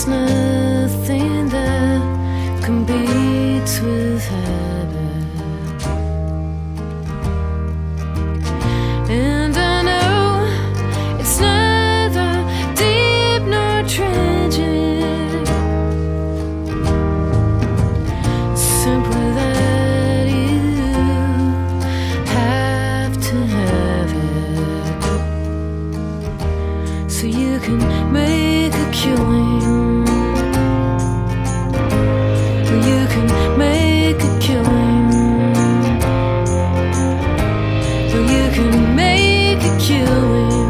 There's nothing that competes with heaven, and I know it's neither deep nor tragic, simply that you have to have it so you can make a killing. You can make a killing. You can make a killing.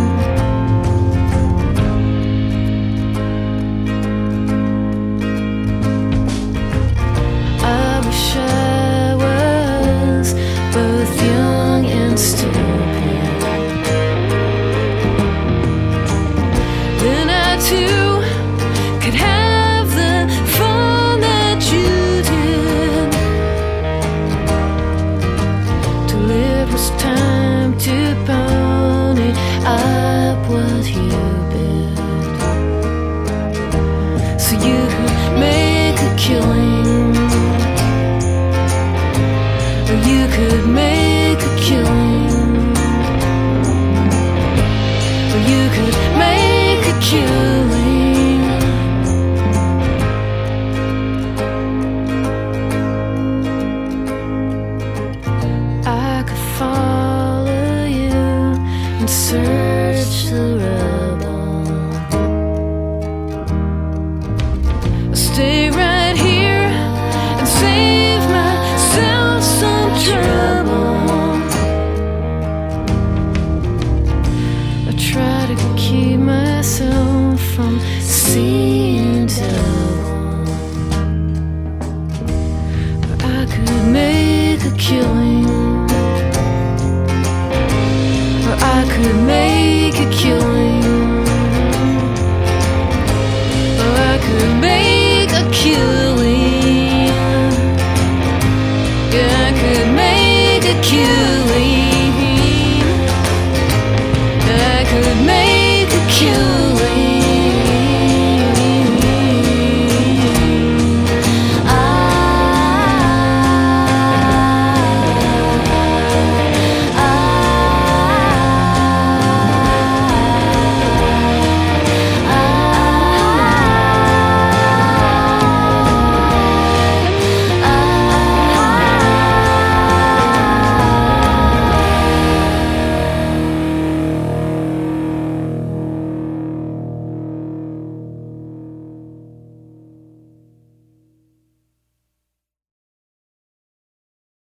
I wish I was both young and stupid. Then I too could have the fun that you did. To live was time to pony up what you bid, so you could make a killing. Or you could make a killing. Or you could make a killing. I could follow you and search the rubble. I'll stay right here and save myself some trouble. I try to keep myself from seeing double. But I could make a killing. Or I could make a killing. Or I could make a killing. Yeah, I could make a killing.